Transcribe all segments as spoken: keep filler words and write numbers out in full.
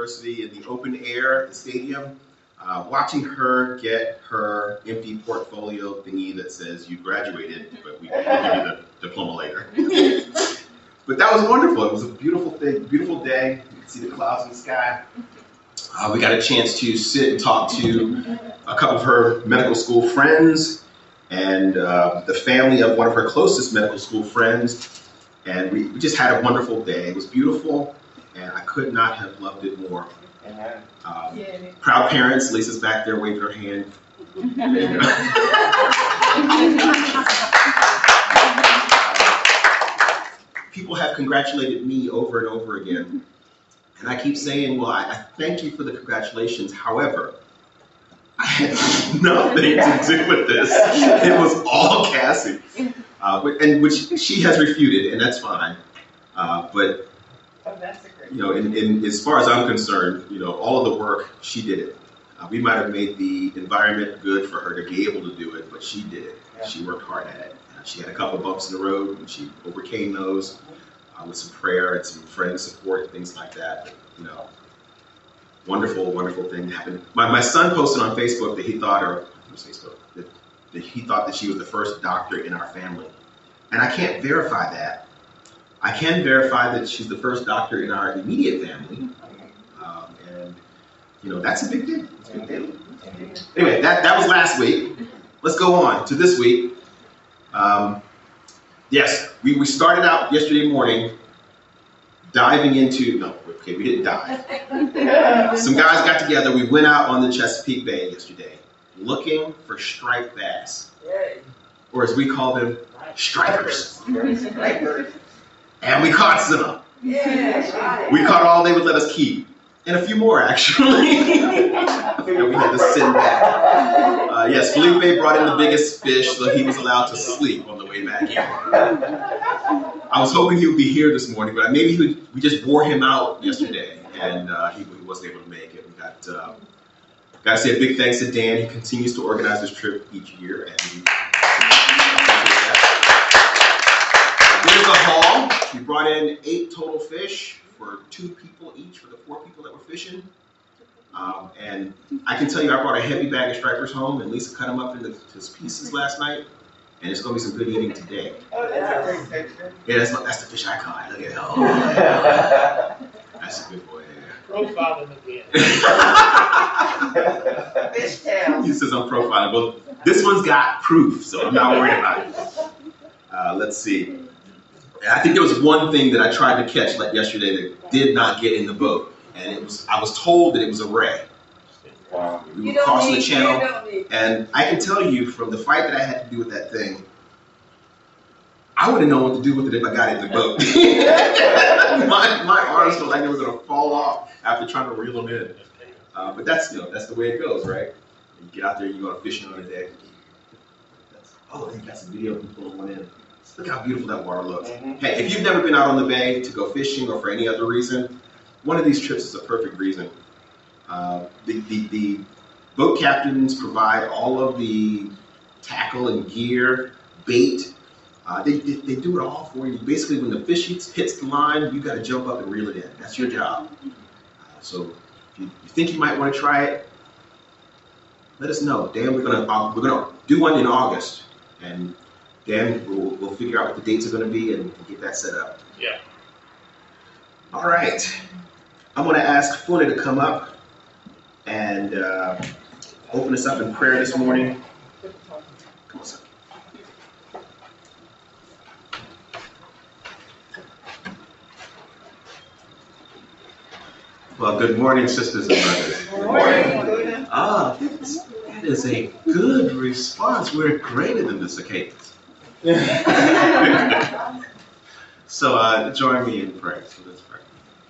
University in the open air at the stadium, uh, watching her get her empty portfolio thingy that says you graduated, but we, we'll give you the diploma later. But that was wonderful. It was a beautiful thing, beautiful day. You could see the clouds in the sky. Uh, we got a chance to sit and talk to a couple of her medical school friends and uh, the family of one of her closest medical school friends. And we, we just had a wonderful day. It was beautiful, and I could not have loved it more. Um, yeah. Proud parents, Lisa's back there waving her hand. People have congratulated me over and over again. And I keep saying, well, I, I thank you for the congratulations. However, I had nothing to do with this. It was all Cassie. Uh, and which she has refuted, and that's fine. Uh, but, oh, that's a great you know, in, in, as far as I'm concerned, you know, all of the work, she did it. Uh, we might have made the environment good for her to be able to do it, but she did it. Yeah. She worked hard at it. Uh, she had a couple bumps in the road, and she overcame those uh, with some prayer and some friend support and things like that. But, you know, wonderful, wonderful thing happened. My, my son posted on Facebook that he thought, or it was Facebook, that, that he thought that she was the first doctor in our family. And I can't verify that. I can verify that she's the first doctor in our immediate family. Um, and, you know, that's a big deal. That's a big deal. Anyway, that, that was last week. Let's go on to this week. Um, yes, we, we started out yesterday morning diving into, no, okay, we didn't dive. Some guys got together. We went out on the Chesapeake Bay yesterday looking for striped bass. Or as we call them, stripers. And we caught some. Yeah, we caught all they would let us keep. And a few more, actually. And we had to send back. Uh, yes, Felipe brought in the biggest fish, so he was allowed to sleep on the way back. I was hoping he would be here this morning, but maybe he would, we just wore him out yesterday, and uh, he, he wasn't able to make it. We got, uh, got to say a big thanks to Dan. He continues to organize this trip each year. And we, Here's a haul. We brought in eight total fish for two people each for the four people that were fishing. Um, and I can tell you, I brought a heavy bag of stripers home, and Lisa cut them up into pieces last night. And it's going to be some good eating today. Oh, that's a great picture. Yeah, that's, that's the fish I caught. Look at that. Oh, yeah. That's a good boy. Yeah. Profiling again. Fish tail. He says I'm profiling. Well, this one's got proof, so I'm not worried about it. Uh, let's see. I think there was one thing that I tried to catch like yesterday that did not get in the boat, and it was I was told that it was a ray. Wow. We were crossing the channel, and I can tell you from the fight that I had to do with that thing, I wouldn't know what to do with it if I got in the boat. my, my arms felt like they were going to fall off after trying to reel them in. Uh, but that's you know that's the way it goes, right? You get out there, you go fishing on a day. That's, oh, you got some video of me pulling one in. Look how beautiful that water looks. Mm-hmm. Hey, if you've never been out on the bay to go fishing or for any other reason, one of these trips is a perfect reason. Uh, the, the, the boat captains provide all of the tackle and gear, bait. Uh, they, they, they do it all for you. Basically, when the fish hits, hits the line, you got to jump up and reel it in. That's your job. Uh, so if you, you think you might want to try it, let us know. Dan, we're gonna uh, we're gonna do one in August, and Dan we'll, we'll figure out what the dates are going to be and we'll get that set up. Yeah. All right. I'm going to ask Funa to come up and uh, open us up in prayer this morning. Come on, son. Well, good morning, sisters and brothers. Good morning. Ah, that is a good response. We're greater than this occasion. So uh, join me in prayer. So let's pray.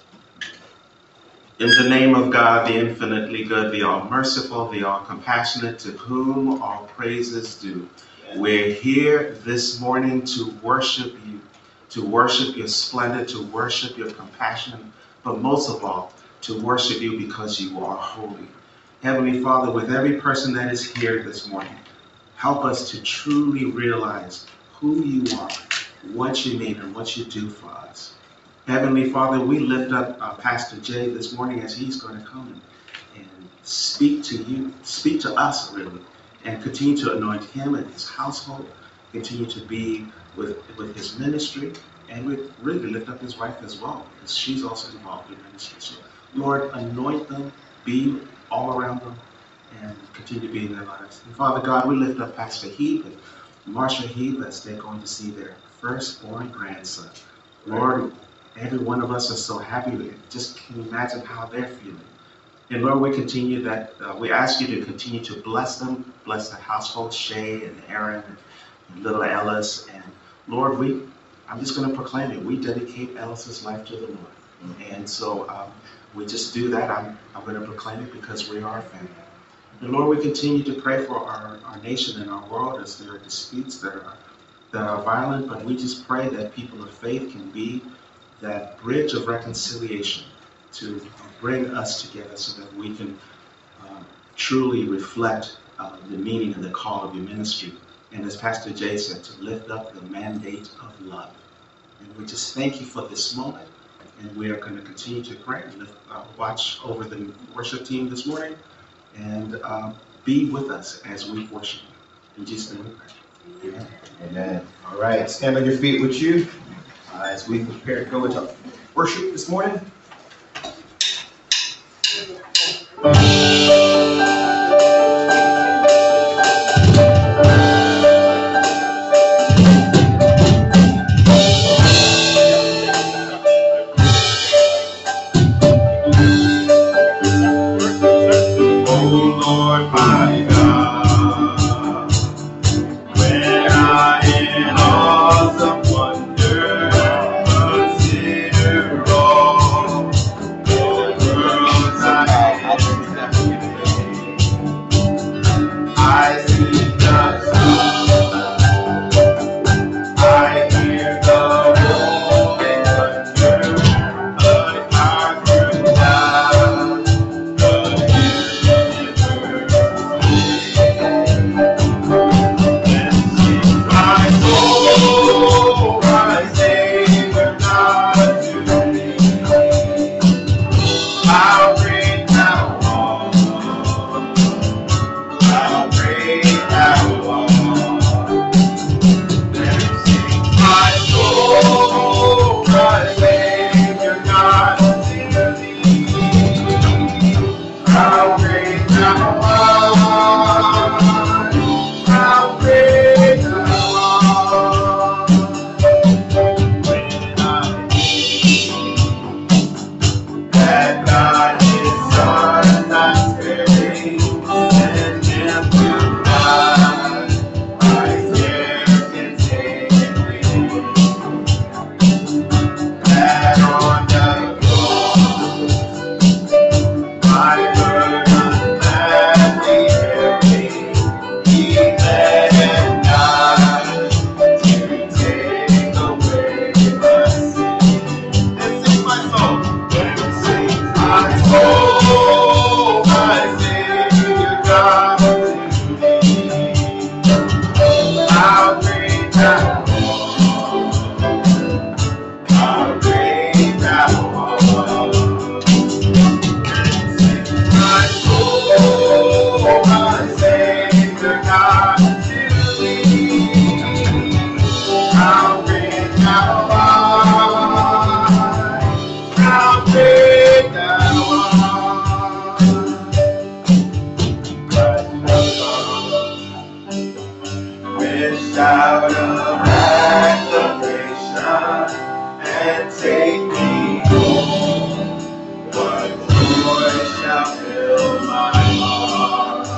In the name of God, the infinitely good, the all-merciful, the all-compassionate, to whom all praises due, we're here this morning to worship you, to worship your splendor, to worship your compassion, but most of all, to worship you because you are holy. Heavenly Father, with every person that is here this morning, help us to truly realize who you are, what you mean, and what you do for us. Heavenly Father, we lift up uh, Pastor Jay this morning as he's going to come and, and speak to you, speak to us really, and continue to anoint him and his household, continue to be with, with his ministry, and we really lift up his wife as well, because she's also involved in ministry. So, Lord, anoint them, be all around them, and continue to be in their lives. And Father God, we lift up Pastor Heath and Marsha Heath as they're going to see their firstborn grandson. Lord, every one of us are so happy with it. Just can you imagine how they're feeling? And Lord, we continue that, uh, we ask you to continue to bless them, bless the household, Shay and Aaron and little Ellis. And Lord, we, I'm just going to proclaim it. We dedicate Ellis's life to the Lord. Mm-hmm. And so um, we just do that. I'm, I'm going to proclaim it because we are a family. And Lord, we continue to pray for our, our nation and our world as there are disputes that are, that are violent, but we just pray that people of faith can be that bridge of reconciliation to bring us together so that we can uh, truly reflect uh, the meaning and the call of your ministry. And as Pastor Jay said, to lift up the mandate of love. And we just thank you for this moment. And we are going to continue to pray and lift, uh, watch over the worship team this morning and uh, be with us as we worship you. In Jesus' name we pray. Amen. Amen. All right, stand on your feet with you uh, as we prepare to go into worship this morning.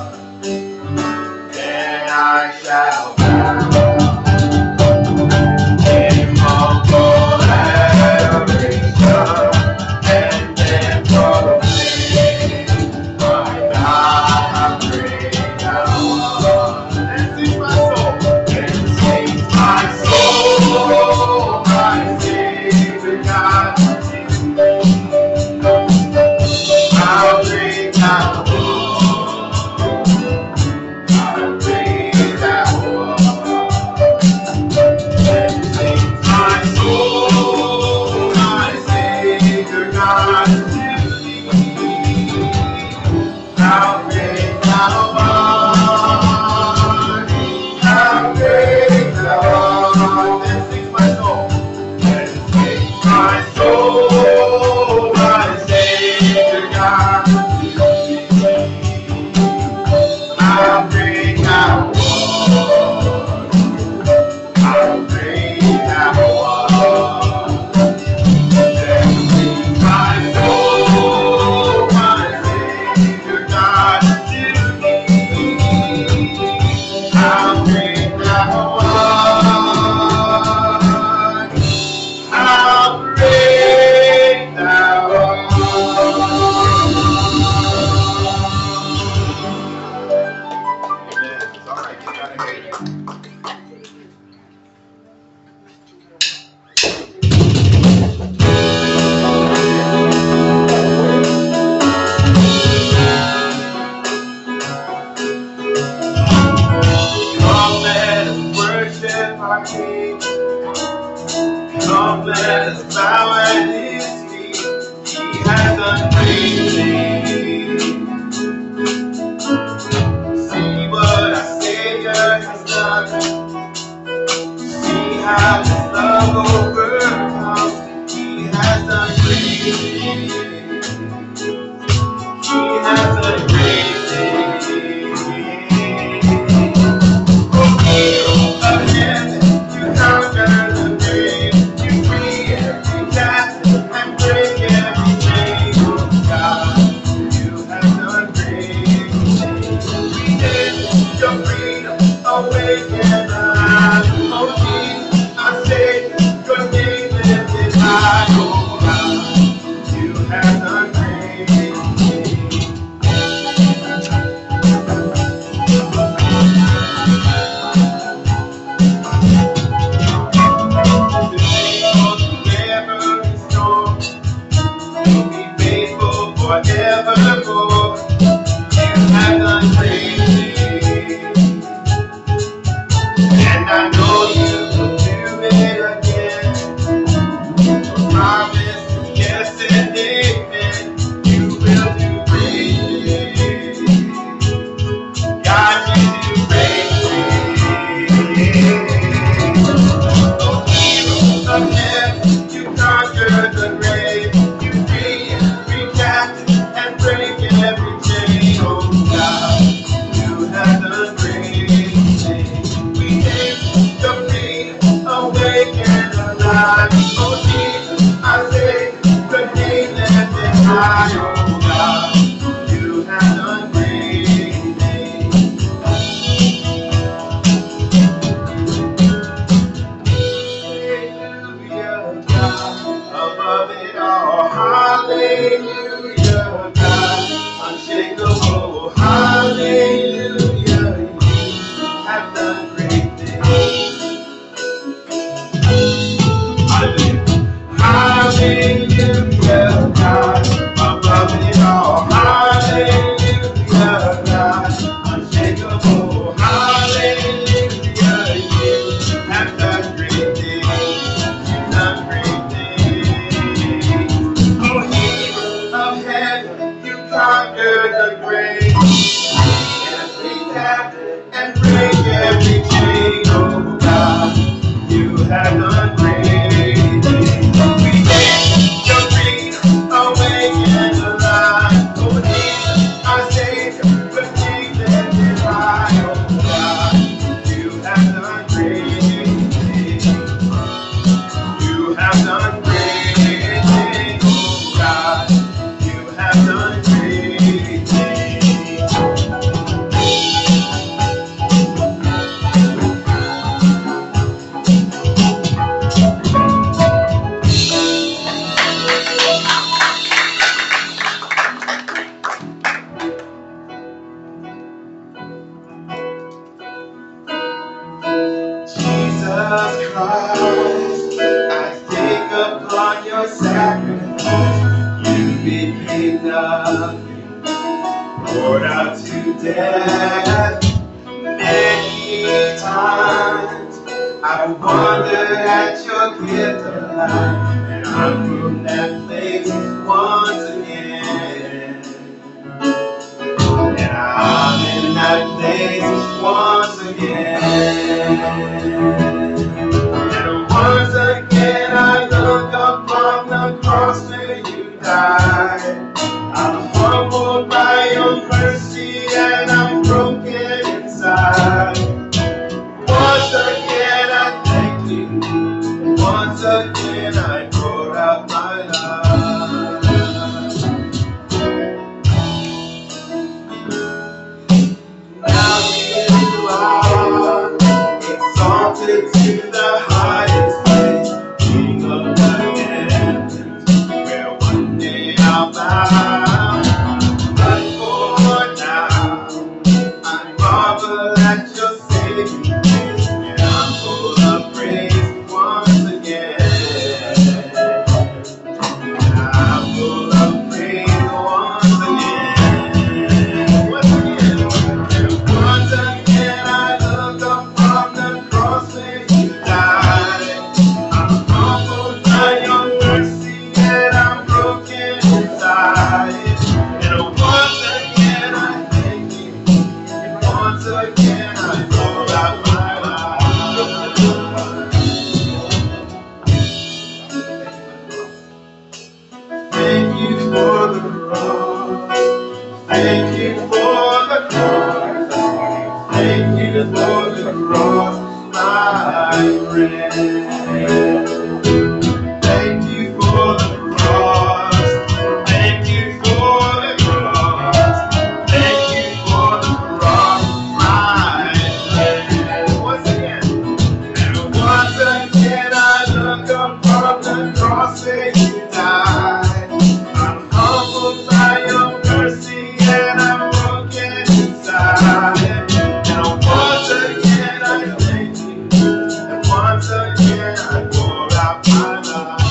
I shall bow. our King. Come, let us bow at his feet. He has done great things. See what our Savior has done. See how his love overcomes. He has done great things. He has done great things. Oh, hero of heaven, you conquer the grave. You free every captive and break every chain. Oh, God, you have done great things. We live your freedom, awaken alive. Oh, Jesus, our Savior, your name lifted high. Oh, God, you have done great things. Forevermore, you have done great things, and I know you will do it again. Your promise is yes and amen. You will do great things. God, you do great things. Oh, hero of heaven, you conquered the grave. You free every captive and break every chain. Oh, God, you have done great things. We take your freedom, awake and alive. Oh, Jesus, I say, your name lifted high. Oh, God, you have done great things. Hallelujah, God, above it all. Hallelujah, God, unshakable. Hallelujah, you have done great things. Hallelujah, hallelujah, God, above it all. Hallelujah, God, unshakable. Hallelujah, you have done great things. You've done great things. Oh, hero of heaven, you conquered the grave. Every captive and break every chain. Oh, God, you have done great things. We take your freedom, awake and alive. Oh, Jesus, our Savior, with things lifted high. Oh, God, you have done great things. You have done great things. Oh, God, you have done great things. Jesus Christ, I take upon your sacrifice. You became nothing, poured out to death. Many times I've wondered at your gift of life, and I'm from that place once again. And I'm in that place once again. And once again I look upon the cross where you died. I'm humbled by your mercy and I'm broken inside. Once again I thank you. Once again I pour out my life. Now you are exalted Thank you for the cross. Thank you for the cross. Thank you for the cross, my friend. Once again, and once again I look upon the cross where you died. I'm humbled by your mercy and I'm broken inside. And once again I thank you. And once again I pour out my life.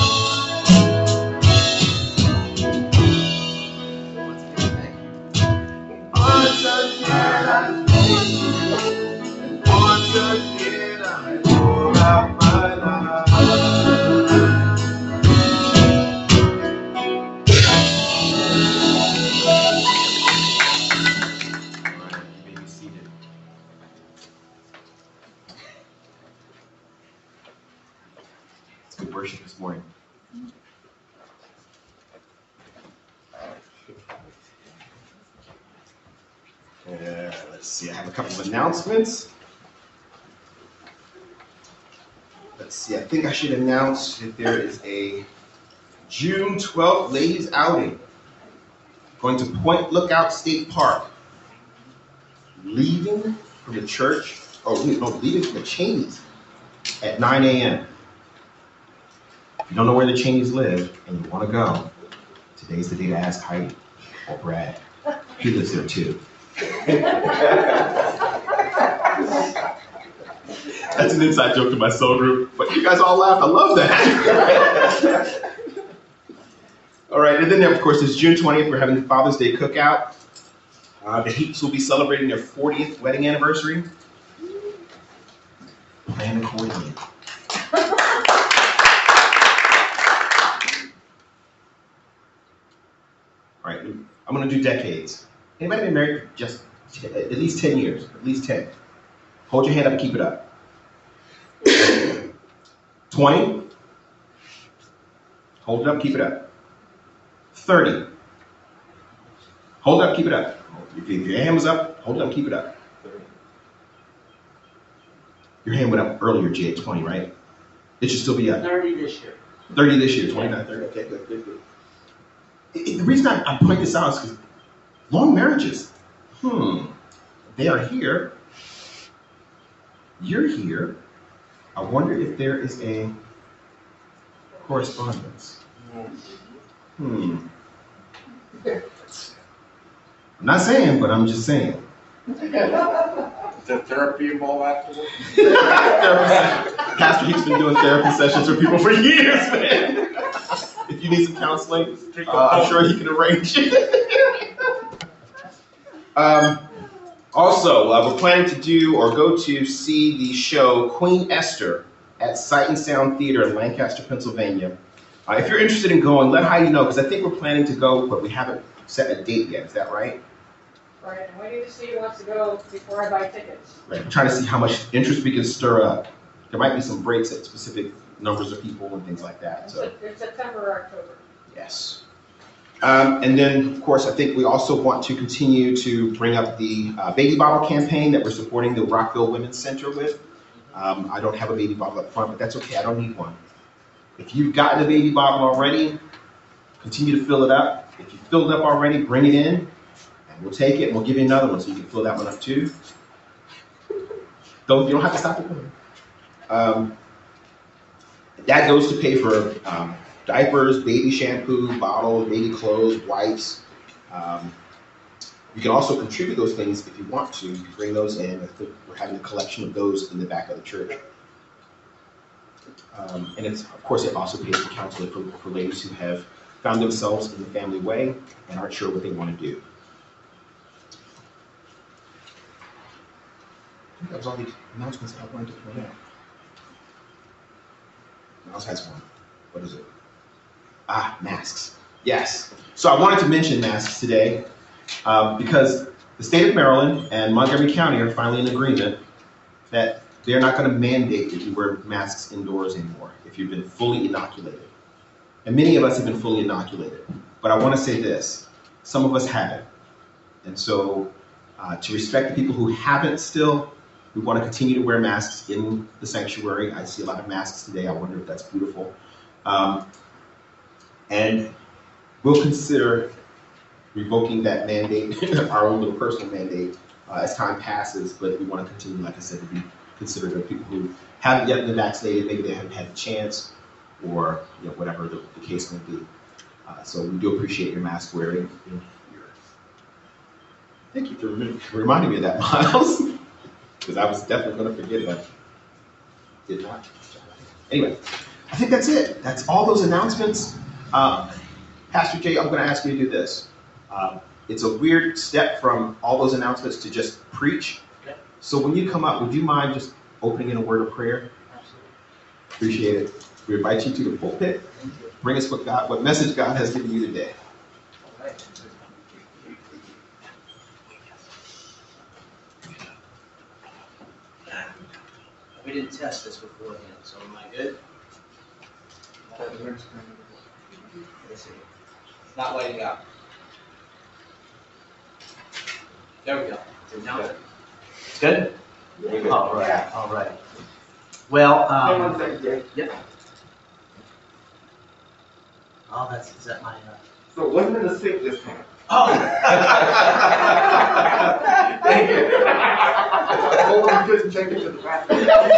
Once again I thank you. And once again I pour out my life. Alright, you may be seated. It's good worship this morning. Yeah, let's see, I have a couple of announcements. Let's see, I think I should announce that there is a June twelfth ladies outing going to Point Lookout State Park. Leaving from the church, oh no, leaving from the Cheneys at nine a m If you don't know where the Cheneys live and you want to go, today's the day to ask Heidi or Brad. He lives there too. That's an inside joke to my soul group, but you guys all laughed. I love that. All right, and then of course it's June twentieth. We're having the Father's Day cookout. Uh, the Heaps will be celebrating their fortieth wedding anniversary. Plan accordingly. All right, I'm going to do decades. Anybody been married for just at least ten years? At least ten. Hold your hand up and keep it up. twenty. Hold it up, keep it up. thirty. Hold it up, keep it up. If your hand was up, hold it up, keep it up. Your hand went up earlier, Jay, at twenty, right? It should still be up. thirty this year. thirty this year, twenty-nine, thirty. Okay, good, good, good. It- it- the reason I, I point this out is because long marriages, hmm, they are here. You're here. I wonder if there is a correspondence. Hmm. I'm not saying, but I'm just saying. Is there therapy involved afterwards? Pastor Heath's been doing therapy sessions for people for years, man. If you need some counseling, uh, I'm sure he can arrange it. um, also, uh, we're planning to do or go to see the show Queen Esther at Sight and Sound Theater in Lancaster, Pennsylvania. Uh, if you're interested in going, let Heidi know, because I think we're planning to go, but we haven't set a date yet. Is that right? Right, I'm waiting to see who wants to go before I buy tickets. Right. We're trying to see how much interest we can stir up. There might be some breaks at specific numbers of people and things like that. It's So Sep- it's September or October. yes. Um, and then, of course, I think we also want to continue to bring up the uh, baby bottle campaign that we're supporting the Rockville Women's Center with. Um, I don't have a baby bottle up front, but that's okay. I don't need one. If you've gotten a baby bottle already, continue to fill it up. If you filled it up already, bring it in, and we'll take it, and we'll give you another one so you can fill that one up too. Don't, you don't have to stop it. Um, that goes to pay for um, diapers, baby shampoo, bottles, baby clothes, wipes. Um, you can also contribute those things if you want to. You can bring those in. I think we're having a collection of those in the back of the church. Um, and it's, of course, it also pays for counseling for, for ladies who have found themselves in the family way and aren't sure what they want to do. I think that was all the announcements I wanted to point out. Miles has one. What is it? Ah, masks. Yes. So I wanted to mention masks today um, because the state of Maryland and Montgomery County are finally in agreement that they're not going to mandate that you wear masks indoors anymore if you've been fully inoculated. And many of us have been fully inoculated. But I want to say this, some of us haven't. And so uh, to respect the people who haven't still, We want to continue to wear masks in the sanctuary. I see a lot of masks today. I wonder if that's beautiful. Um, and we'll consider revoking that mandate, our own little personal mandate, uh, as time passes. But we want to continue, like I said, to be considerate of people who haven't yet been vaccinated. Maybe they haven't had the chance, or you know, whatever the, the case may be. Uh, so we do appreciate your mask wearing. Thank you for remi- reminding me of that, Miles, because I was definitely going to forget it. I did not. Anyway, I think that's it. That's all those announcements. Uh, Pastor Jay, I'm going to ask you to do this. Uh, it's a weird step from all those announcements to just preach. Okay. So when you come up, would you mind just opening in a word of prayer? Absolutely. Appreciate it. We invite you to the pulpit. Bring us what God, what message God has given you today. All right. We didn't test this beforehand, so am I good? Let's see. It's not lighting up. There we go. Now it's good? All right, all right. Well, Hang on um, a second, Jay. yep. Oh, that's, is that my, uh, So it wasn't in the sink this time. oh! Thank you. Oh, you couldn't take it to the bathroom.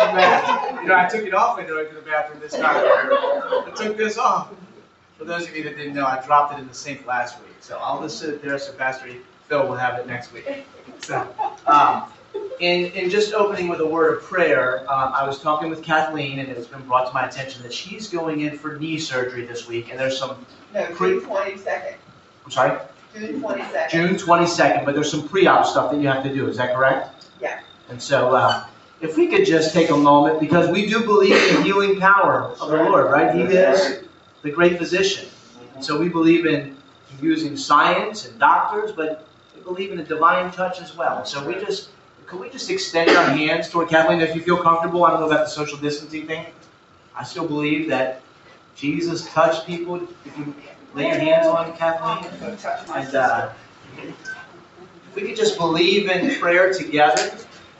You know, I took it off when I went to the bathroom this time. I took this off. For those of you that didn't know, I dropped it in the sink last week. So I'll just sit there so Pastor Phil will have it next week. So, um, in, in just opening with a word of prayer, um, I was talking with Kathleen, and it's been brought to my attention that she's going in for knee surgery this week, and there's some, No, June twenty-second. I'm sorry, June twenty-second. June twenty-second, but there's some pre-op stuff that you have to do. Is that correct? Yeah. And so, uh, if we could just take a moment, because we do believe in the healing power of the Lord, right? He is the great physician. And so we believe in using science and doctors, but we believe in a divine touch as well. So we just, could we just extend our hands toward Kathleen? If you feel comfortable, I don't know about the social distancing thing. I still believe that Jesus touched people. If you lay your hands on Kathleen, and uh, if we could just believe in prayer together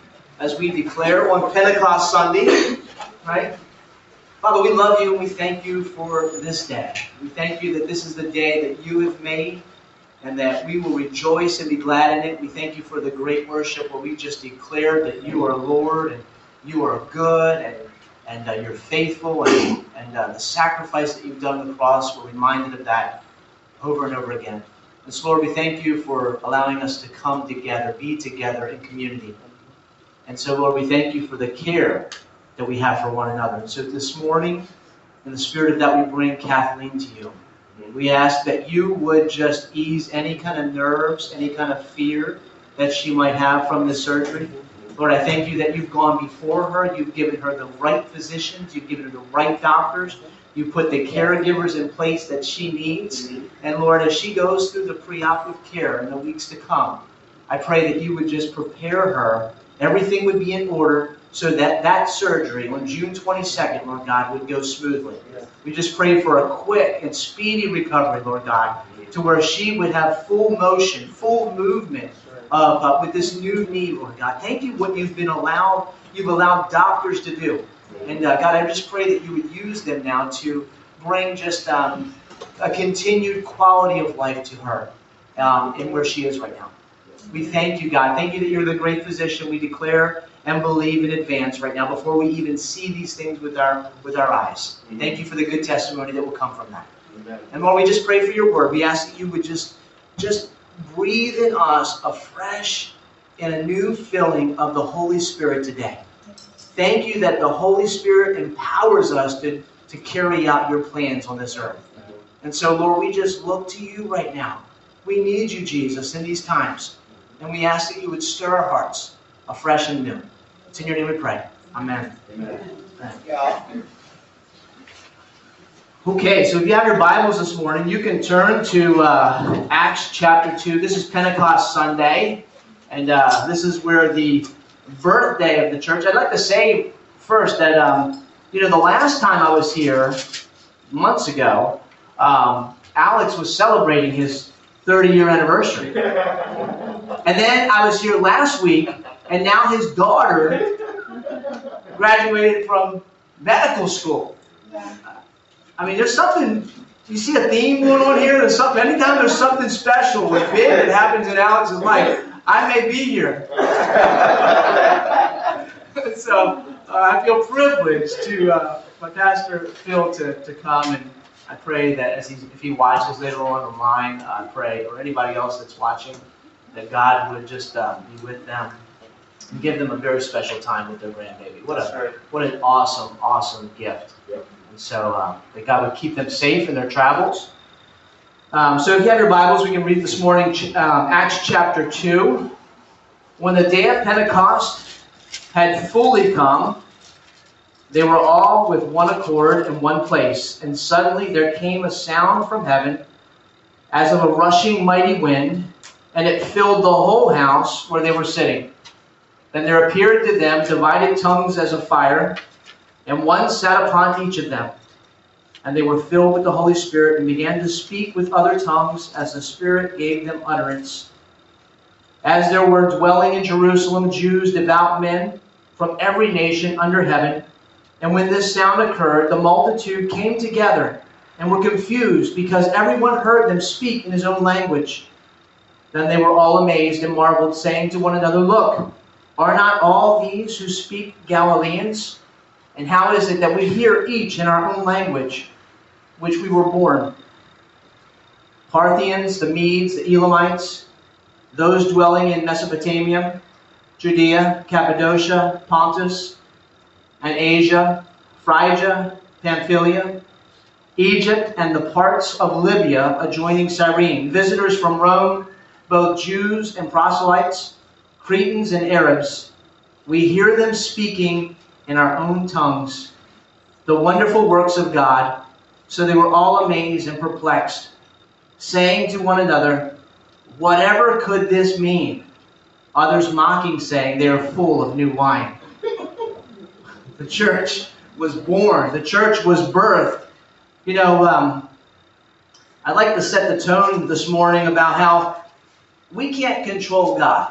as we declare on Pentecost Sunday, right? Father, we love you and we thank you for this day. We thank you that this is the day that you have made and that we will rejoice and be glad in it. We thank you for the great worship where we just declared that you are Lord and you are good and, and uh, you're faithful, and, and uh, the sacrifice that you've done on the cross, we're reminded of that over and over again. And so, Lord, we thank you for allowing us to come together, be together in community. And so, Lord, we thank you for the care that we have for one another. And so this morning, in the spirit of that, we bring Kathleen to you. We ask that you would just ease any kind of nerves, any kind of fear that she might have from the surgery. Lord, I thank you that you've gone before her. You've given her the right physicians. You've given her the right doctors. You put the caregivers in place that she needs. And Lord, as she goes through the preoperative care in the weeks to come, I pray that you would just prepare her. Everything would be in order so that that surgery on June twenty-second, Lord God, would go smoothly. We just pray for a quick and speedy recovery, Lord God, to where she would have full motion, full movement of, uh, with this new knee, Lord God. Thank you what you've been allowed, you've allowed doctors to do. And uh, God, I just pray that you would use them now to bring just um, a continued quality of life to her um, in where she is right now. We thank you, God. Thank you that you're the great physician. We declare and believe in advance right now before we even see these things with our with our eyes. Thank you for the good testimony that will come from that. Amen. And Lord, we just pray for your word. We ask that you would just, just breathe in us a fresh and a new filling of the Holy Spirit today. Thank you that the Holy Spirit empowers us to, to carry out your plans on this earth. And so, Lord, we just look to you right now. We need you, Jesus, in these times. And we ask that you would stir our hearts afresh and new. It's in your name we pray. Amen. Amen. Yeah. Okay, so if you have your Bibles this morning, you can turn to uh, Acts chapter two. This is Pentecost Sunday, and uh, this is where the birthday of the church. I'd like to say first that, um, you know, the last time I was here, months ago, um, Alex was celebrating his thirty-year anniversary. And then I was here last week And now his daughter graduated from medical school. I mean, there's something, you see a theme going on here? There's something, anytime there's something special with big that happens in Alex's life, I may be here. So uh, I feel privileged to, uh, my pastor Phil, to, to come, and I pray that as he, if he watches later on online, I pray, or anybody else that's watching, that God would just uh, be with them and give them a very special time with their grandbaby. What a what an awesome, awesome gift. And so uh, that God would keep them safe in their travels. Um, so if you have your Bibles, we can read this morning um, Acts chapter two. When the day of Pentecost had fully come, they were all with one accord in one place, and suddenly there came a sound from heaven as of a rushing mighty wind, and it filled the whole house where they were sitting. Then there appeared to them divided tongues as of fire, and one sat upon each of them. And they were filled with the Holy Spirit and began to speak with other tongues as the Spirit gave them utterance. As there were dwelling in Jerusalem Jews, devout men from every nation under heaven, and when this sound occurred, the multitude came together and were confused because everyone heard them speak in his own language. Then they were all amazed and marveled, saying to one another, "Look, are not all these who speak Galileans? And how is it that we hear each in our own language, which we were born? Parthians, the Medes, the Elamites, those dwelling in Mesopotamia, Judea, Cappadocia, Pontus, and Asia, Phrygia, Pamphylia, Egypt, and the parts of Libya adjoining Cyrene, visitors from Rome, both Jews and proselytes, Cretans and Arabs. We hear them speaking in our own tongues the wonderful works of God." So they were all amazed and perplexed, saying to one another, "Whatever could this mean?" Others mocking, saying, "They are full of new wine." The church was born. The church was birthed. You know, um, I'd like to set the tone this morning about how we can't control God.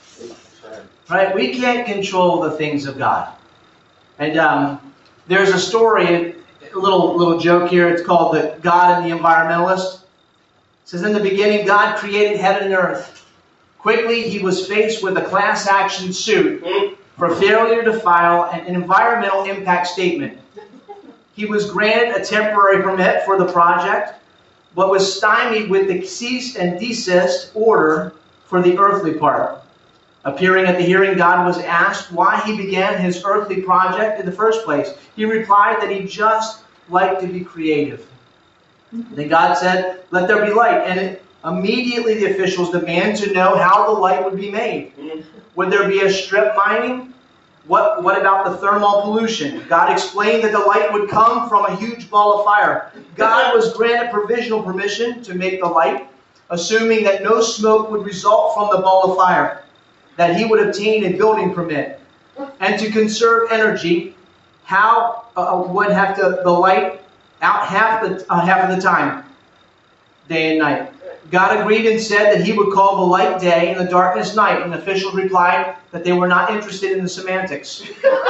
Right? We can't control the things of God. And um, there's a story, a little little joke here. It's called the God and the Environmentalist. It says, in the beginning, God created heaven and earth. Quickly, he was faced with a class action suit for failure to file an environmental impact statement. He was granted a temporary permit for the project, but was stymied with the cease and desist order for the earthly part. Appearing at the hearing, God was asked why he began his earthly project in the first place. He replied that he just liked to be creative. Then God said, "Let there be light." And it, immediately the officials demanded to know how the light would be made. Would there be a strip mining? What, what about the thermal pollution? God explained that the light would come from a huge ball of fire. God was granted provisional permission to make the light, assuming that no smoke would result from the ball of fire, that he would obtain a building permit. And to conserve energy, how uh, would have to, the light out half the, uh, half of the time, day and night. God agreed and said that he would call the light day and the darkness night, and officials replied that they were not interested in the semantics.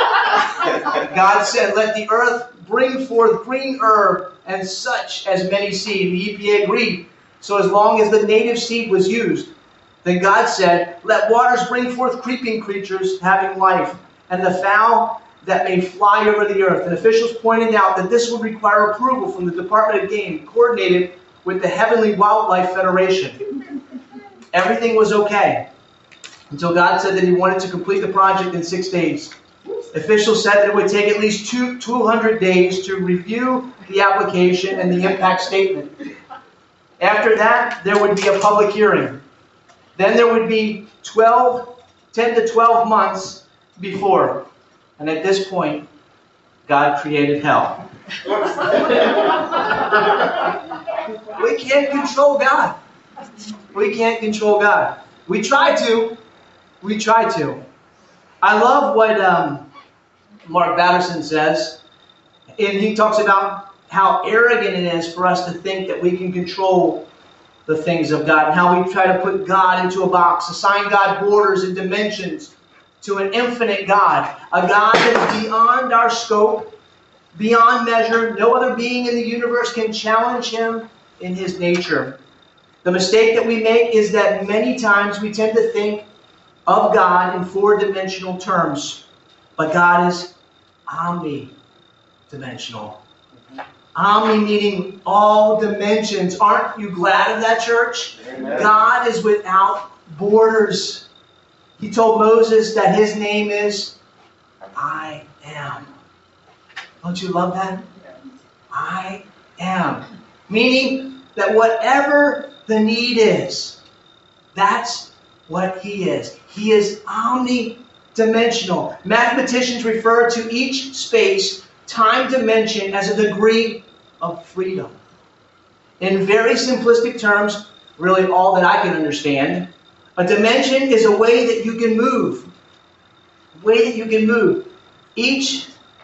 God said, "Let the earth bring forth green herb and such as many seed." The E P A agreed, so as long as the native seed was used. Then God said, "Let waters bring forth creeping creatures having life, and the fowl that may fly over the earth." And officials pointed out that this would require approval from the Department of Game, coordinated with the Heavenly Wildlife Federation. Everything was okay until God said that he wanted to complete the project in six days. Officials said that it would take at least two, 200 days to review the application and the impact statement. After that, there would be a public hearing. Then there would be twelve, ten to twelve months before. And at this point, God created hell. We can't control God. We can't control God. We try to. We try to. I love what um, Mark Batterson says. And he talks about how arrogant it is for us to think that we can control the things of God, and how we try to put God into a box, assign God borders and dimensions. to an infinite God, a God that is beyond our scope, beyond measure. No other being in the universe can challenge him in his nature. The mistake that we make is that many times we tend to think of God in four-dimensional terms, but God is omni-dimensional. Omni meaning all dimensions. Aren't you glad of that, church? Amen. God is without borders. He told Moses that his name is I am. Don't you love that? I am. Meaning that whatever the need is, that's what he is. He is omni-dimensional. Mathematicians refer to each space, time, dimension as a degree of freedom. In very simplistic terms, really all that I can understand, a dimension is a way that you can move. A way that you can move. Each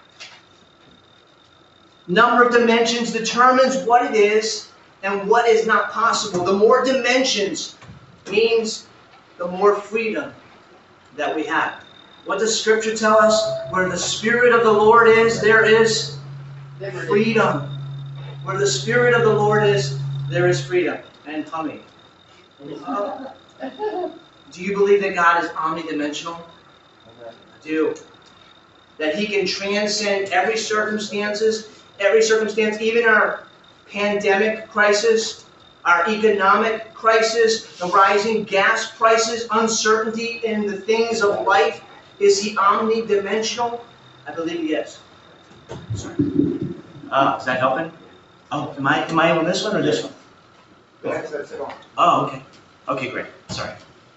number of dimensions determines what it is and what is not possible. The more dimensions means the more freedom that we have. What does Scripture tell us? Where the Spirit of the Lord is, there is freedom. Where the Spirit of the Lord is, there is freedom. And Tommy, uh, do you believe that God is omnidimensional? I do. That He can transcend every circumstances, every circumstance, even our pandemic crisis, our economic crisis, the rising gas prices, uncertainty in the things of life. Is He omnidimensional? I believe He is. Sorry. Uh, is that helping? Oh, am I am I on this one or this one? Oh, okay. Okay, great. Sorry.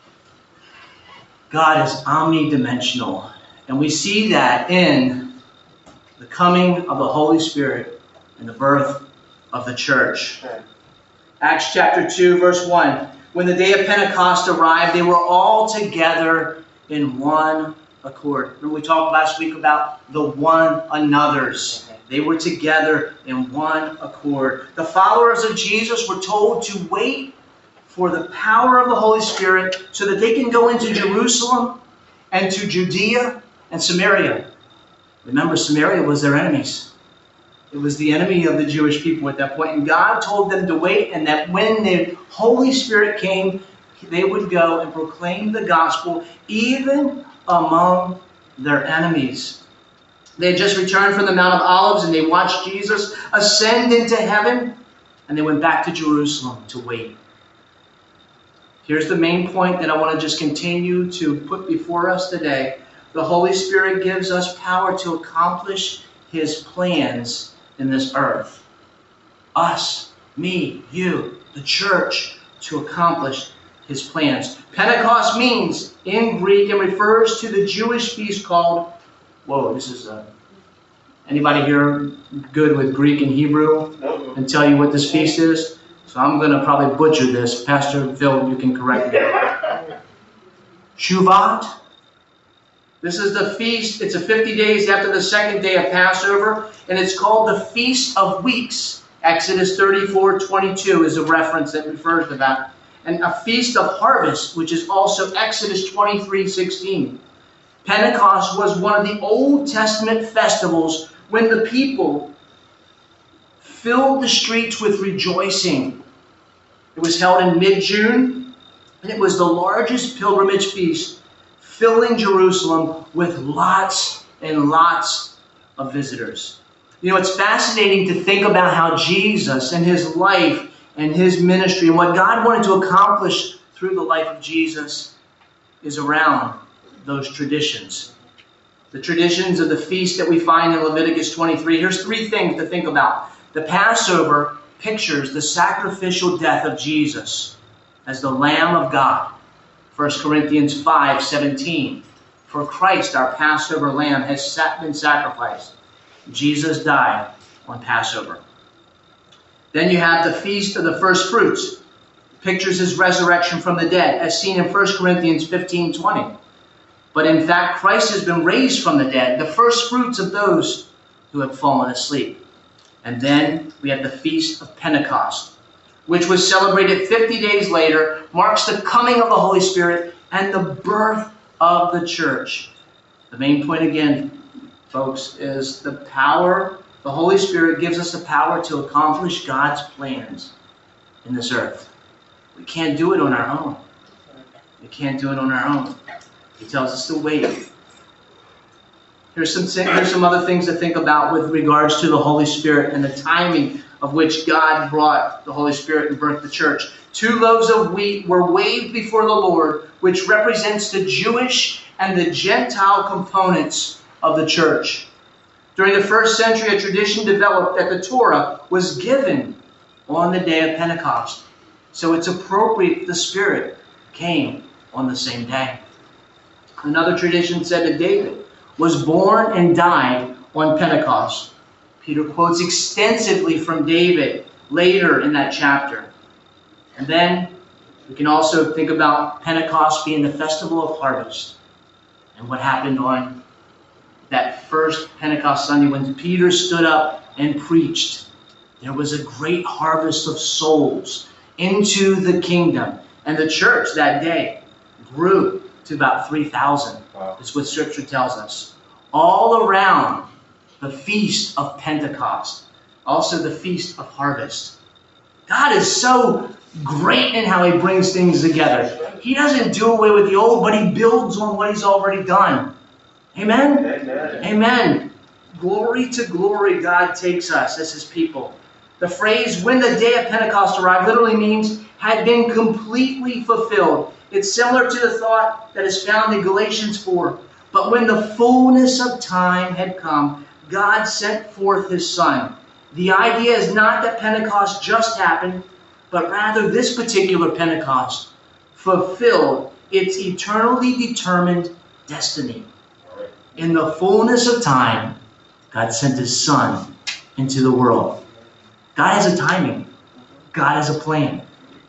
God is omnidimensional. And we see that in the coming of the Holy Spirit and the birth of the church. Acts chapter two, verse one. When the day of Pentecost arrived, they were all together in one accord. Remember we talked last week about the one another's. They were together in one accord. The followers of Jesus were told to wait for the power of the Holy Spirit so that they can go into Jerusalem and to Judea and Samaria. Remember, Samaria was their enemies. It was the enemy of the Jewish people at that point. And God told them to wait, and that when the Holy Spirit came, they would go and proclaim the gospel even among their enemies. They had just returned from the Mount of Olives, and they watched Jesus ascend into heaven, and they went back to Jerusalem to wait. Here's the main point that I want to just continue to put before us today. The Holy Spirit gives us power to accomplish His plans in this earth. Us, me, you, the church, to accomplish His plans. Pentecost means, in Greek, and refers to the Jewish feast called, whoa, this is, uh, anybody here good with Greek and Hebrew and tell you what this feast is? So I'm going to probably butcher this. Pastor Phil, you can correct me. Shuvat. This is the feast. It's a fifty days after the second day of Passover, and it's called the Feast of Weeks. Exodus thirty-four twenty-two is a reference that refers to that. And a Feast of Harvest, which is also Exodus twenty-three sixteen. Pentecost was one of the Old Testament festivals when the people filled the streets with rejoicing. It was held in mid-June, and it was the largest pilgrimage feast, filling Jerusalem with lots and lots of visitors. You know, it's fascinating to think about how Jesus and His life and His ministry and what God wanted to accomplish through the life of Jesus is around those traditions. The traditions of the feast that we find in Leviticus twenty-three. Here's three things to think about. The Passover pictures the sacrificial death of Jesus as the Lamb of God. First Corinthians five seventeen. For Christ, our Passover lamb, has been sacrificed. Jesus died on Passover. Then you have the Feast of the First Fruits. Pictures His resurrection from the dead, as seen in First Corinthians fifteen twenty. But in fact, Christ has been raised from the dead, the first fruits of those who have fallen asleep. And then we have the Feast of Pentecost, which was celebrated fifty days later, marks the coming of the Holy Spirit and the birth of the church. The main point again, folks, is the power, the Holy Spirit gives us the power to accomplish God's plans in this earth. We can't do it on our own. We can't do it on our own. He tells us to wait. Here's some, here's some other things to think about with regards to the Holy Spirit and the timing of which God brought the Holy Spirit and birthed the church. Two loaves of wheat were waved before the Lord, which represents the Jewish and the Gentile components of the church. During the first century, a tradition developed that the Torah was given on the day of Pentecost. So it's appropriate the Spirit came on the same day. Another tradition said that David was born and died on Pentecost. Peter quotes extensively from David later in that chapter. And then we can also think about Pentecost being the festival of harvest and what happened on that first Pentecost Sunday when Peter stood up and preached. There was a great harvest of souls into the kingdom. And the church that day grew to about three thousand. Wow. That's what Scripture tells us. All around the Feast of Pentecost. Also the Feast of Harvest. God is so great in how He brings things together. He doesn't do away with the old, but He builds on what He's already done. Amen? Amen. Amen. Glory to glory God takes us as His people. The phrase, when the day of Pentecost arrived, literally means had been completely fulfilled. It's similar to the thought that is found in Galatians four. But when the fullness of time had come, God sent forth His Son. The idea is not that Pentecost just happened, but rather this particular Pentecost fulfilled its eternally determined destiny. In the fullness of time, God sent His Son into the world. God has a timing. God has a plan.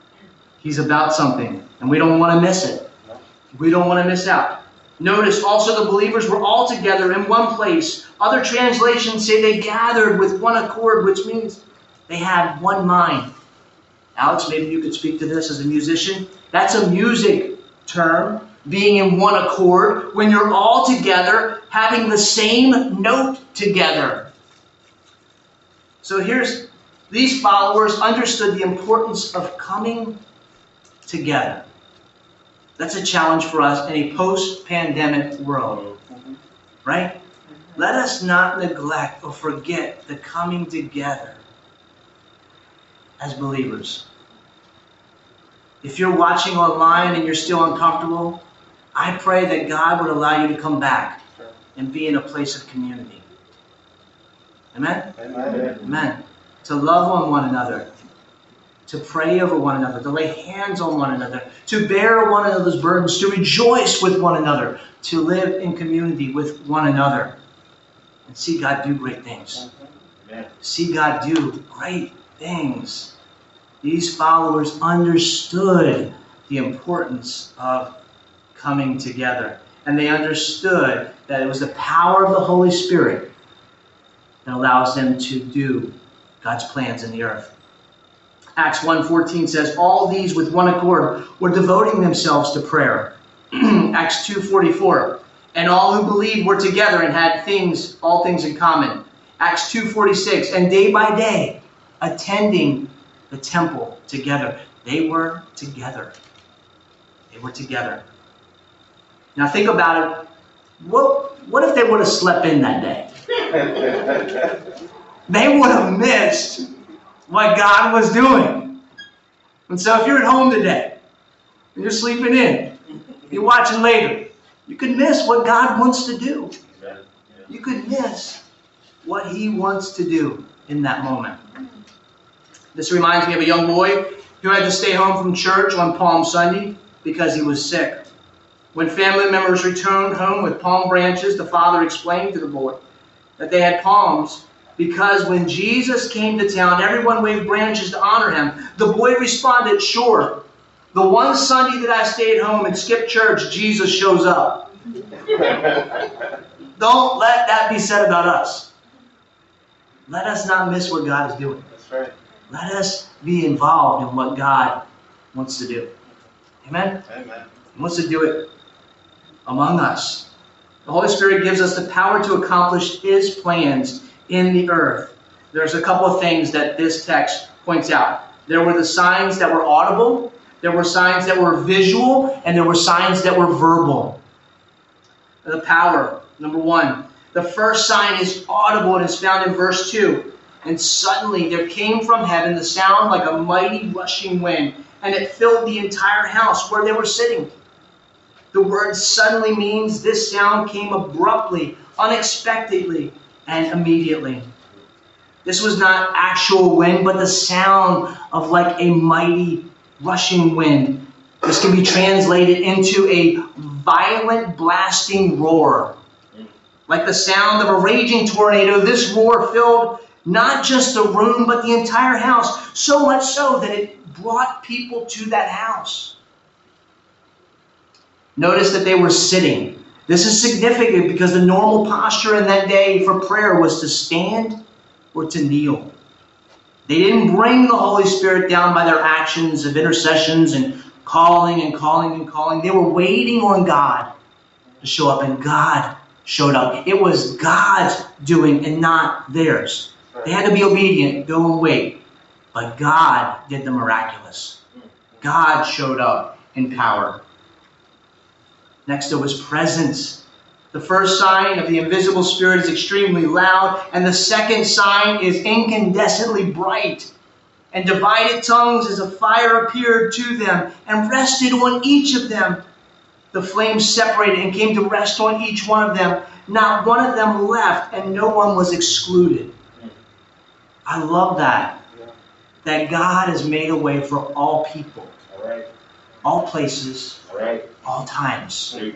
He's about something, and we don't want to miss it. We don't want to miss out. Notice also the believers were all together in one place. Other translations say they gathered with one accord, which means they had one mind. Alex, maybe you could speak to this as a musician. That's a music term, being in one accord, when you're all together, having the same note together. So here's, these followers understood the importance of coming together. That's a challenge for us in a post-pandemic world, right? Let us not neglect or forget the coming together as believers. If you're watching online and you're still uncomfortable, I pray that God would allow you to come back and be in a place of community. Amen? Amen. Amen. To love on one another, to pray over one another, to lay hands on one another, to bear one another's burdens, to rejoice with one another, to live in community with one another, and see God do great things. Amen. See God do great things. These followers understood the importance of coming together. And they understood that it was the power of the Holy Spirit that allows them to do God's plans in the earth. Acts one fourteen says, all these with one accord were devoting themselves to prayer. Acts two forty-four, and all who believed were together and had things, all things in common. Acts two forty-six, and day by day, attending the temple together. They were together. They were together. Now think about it. What, what if they would have slept in that day? They would have missed what God was doing. And so if you're at home today, and you're sleeping in, you're watching later, you could miss what God wants to do. You could miss what He wants to do in that moment. This reminds me of a young boy who had to stay home from church on Palm Sunday because he was sick. When family members returned home with palm branches, the father explained to the boy that they had palms because when Jesus came to town, everyone waved branches to honor Him. The boy responded, sure, the one Sunday that I stayed home and skipped church, Jesus shows up. Don't let that be said about us. Let us not miss what God is doing. That's right. Let us be involved in what God wants to do. Amen? Amen. He wants to do it among us. The Holy Spirit gives us the power to accomplish His plans in the earth. There's a couple of things that this text points out. There were the signs that were audible, there were signs that were visual, and there were signs that were verbal. The power, number one. The first sign is audible and is found in verse two. And suddenly there came from heaven the sound like a mighty rushing wind, and it filled the entire house where they were sitting. The word suddenly means this sound came abruptly, unexpectedly, and immediately. This was not actual wind, but the sound of like a mighty rushing wind. This can be translated into a violent blasting roar. Like the sound of a raging tornado, this roar filled not just the room, but the entire house, so much so that it brought people to that house. Notice that they were sitting. This is significant because the normal posture in that day for prayer was to stand or to kneel. They didn't bring the Holy Spirit down by their actions of intercessions and calling and calling and calling. They were waiting on God to show up, and God showed up. It was God's doing and not theirs. They had to be obedient, go and wait. But God did the miraculous. God showed up in power. Next, there was presence. The first sign of the invisible spirit is extremely loud, and the second sign is incandescently bright. And divided tongues as a fire appeared to them and rested on each of them. The flames separated and came to rest on each one of them. Not one of them left, and no one was excluded. I love that. That God has made a way for all people. All right. All places. All right. All times. Sweet.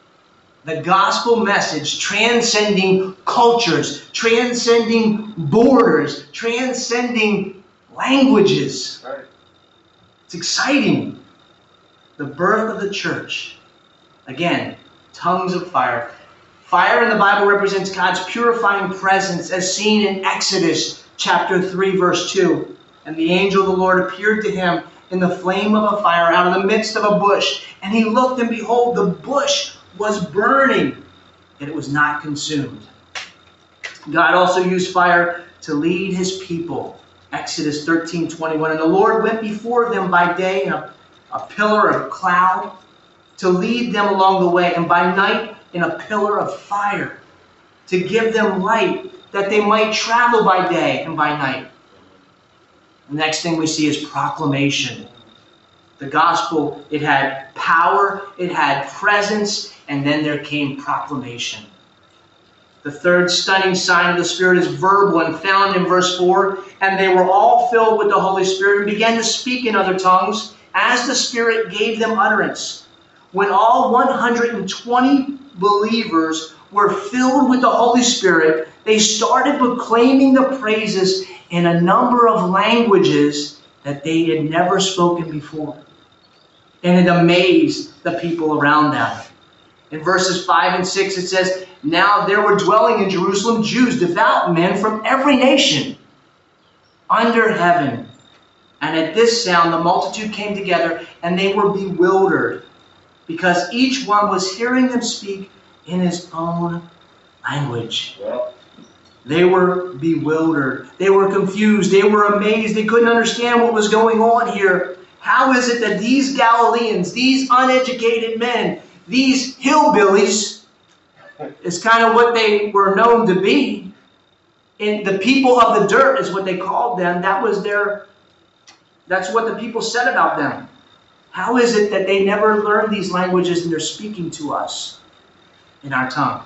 The gospel message transcending cultures, transcending borders, transcending languages. All right. It's exciting. The birth of the church. Again, tongues of fire. Fire in the Bible represents God's purifying presence as seen in Exodus chapter three, verse two. And the angel of the Lord appeared to him in the flame of a fire out of the midst of a bush. And he looked, and behold, the bush was burning, and it was not consumed. God also used fire to lead His people. Exodus thirteen twenty-one. And the Lord went before them by day in a, a pillar of cloud to lead them along the way, and by night in a pillar of fire to give them light, that they might travel by day and by night. The next thing we see is proclamation. The gospel, it had power, it had presence, and then there came proclamation. The third stunning sign of the Spirit is verbal and found in verse four. And they were all filled with the Holy Spirit and began to speak in other tongues as the Spirit gave them utterance. When all one hundred twenty believers were filled with the Holy Spirit, they started proclaiming the praises in a number of languages that they had never spoken before. And it amazed the people around them. In verses five and six it says, Now there were dwelling in Jerusalem Jews, devout men from every nation under heaven. And at this sound the multitude came together, and they were bewildered, because each one was hearing them speak in his own language. Well, They were bewildered. They were confused. They were amazed. They couldn't understand what was going on here. How is it that these Galileans, these uneducated men, these hillbillies, is kind of what they were known to be. And the people of the dirt is what they called them. That was their, that's what the people said about them. How is it that they never learned these languages and they're speaking to us in our tongue?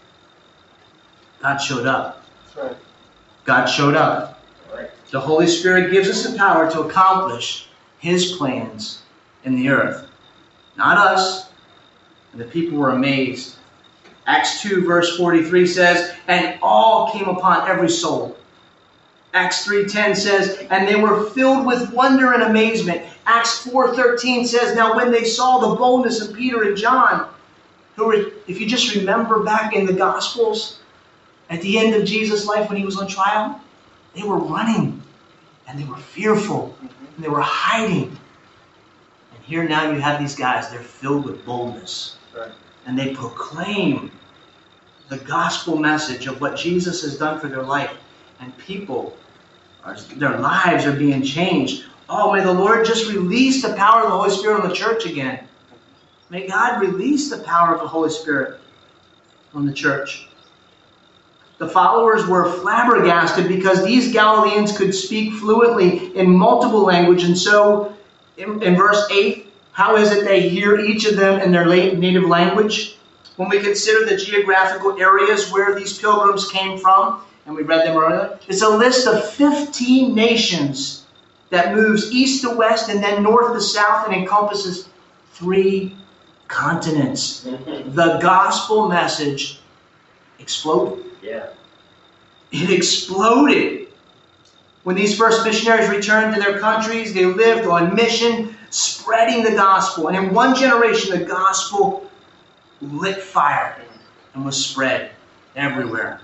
God showed up. that's right. God showed up. All right. The Holy Spirit gives us the power to accomplish His plans in the earth. Not us. And the people were amazed. Acts two verse forty-three says, And all came upon every soul. Acts three ten says, And they were filled with wonder and amazement. Acts four thirteen says, Now when they saw the boldness of Peter and John, who were, if you just remember back in the Gospels, at the end of Jesus' life when He was on trial, they were running, and they were fearful, and they were hiding. And here now you have these guys, they're filled with boldness. Right. And they proclaim the gospel message of what Jesus has done for their life. And people, are, their lives are being changed. Oh, may the Lord just release the power of the Holy Spirit on the church again. May God release the power of the Holy Spirit on the church. The followers were flabbergasted because these Galileans could speak fluently in multiple languages. And so, in, in verse eight, how is it they hear each of them in their native language? When we consider the geographical areas where these pilgrims came from, and we read them earlier, it's a list of fifteen nations that moves east to west and then north to south and encompasses three continents. The gospel message exploded. Yeah. It exploded. When these first missionaries returned to their countries, they lived on mission, spreading the gospel. And in one generation, the gospel lit fire and was spread everywhere.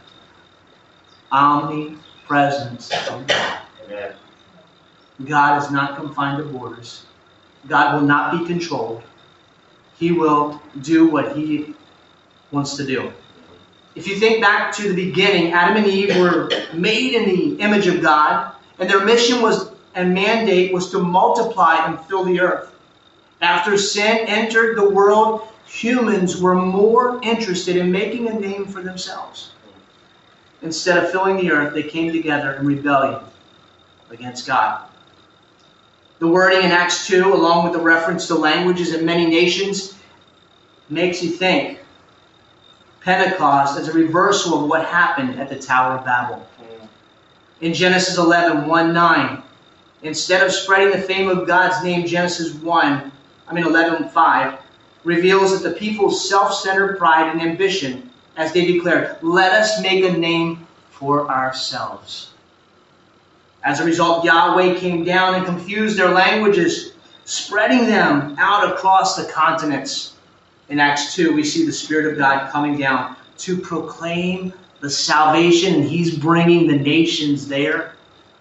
Omnipresence of God. Amen. God is not confined to borders. God will not be controlled. He will do what He wants to do. If you think back to the beginning, Adam and Eve were made in the image of God, and their mission was and mandate was to multiply and fill the earth. After sin entered the world, humans were more interested in making a name for themselves. Instead of filling the earth, they came together in rebellion against God. The wording in Acts two, along with the reference to languages in many nations, makes you think Pentecost is a reversal of what happened at the Tower of Babel. In Genesis eleven, one, nine, instead of spreading the fame of God's name, Genesis one, I mean eleven, five, reveals that the people's self-centered pride and ambition, as they declared, let us make a name for ourselves. As a result, Yahweh came down and confused their languages, spreading them out across the continents. In Acts two, we see the Spirit of God coming down to proclaim the salvation, and He's bringing the nations there.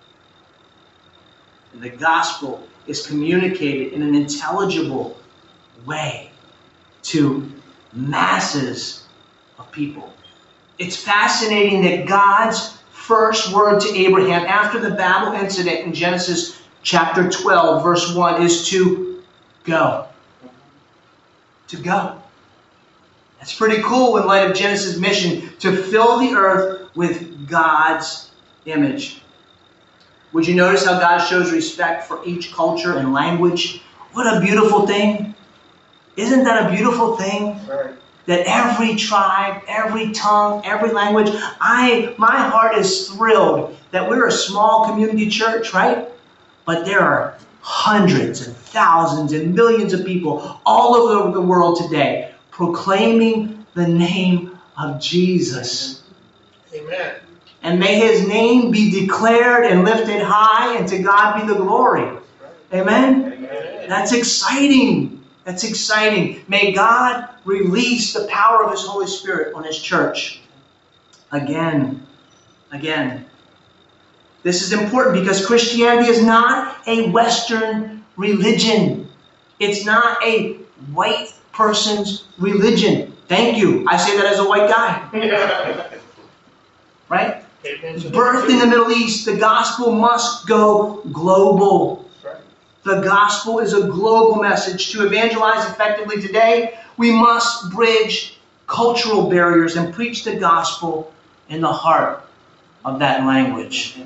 And the gospel is communicated in an intelligible way to masses of people. It's fascinating that God's first word to Abraham after the Babel incident in Genesis chapter twelve, verse one, is to go. To go. That's pretty cool in light of Genesis' mission to fill the earth with God's image. Would you notice how God shows respect for each culture and language? What a beautiful thing. Isn't that a beautiful thing? Right. That every tribe, every tongue, every language, I, my heart is thrilled that we're a small community church, right? But there are hundreds and thousands and millions of people all over the world today proclaiming the name of Jesus. Amen. And may His name be declared and lifted high, and to God be the glory. Amen? Amen. That's exciting. That's exciting. May God release the power of His Holy Spirit on His church. Again. Again. This is important because Christianity is not a Western religion. It's not a white person's religion. Thank you. I say that as a white guy. Right? Birthed in the Middle East, the gospel must go global. The gospel is a global message. To evangelize effectively today, we must bridge cultural barriers and preach the gospel in the heart of that language.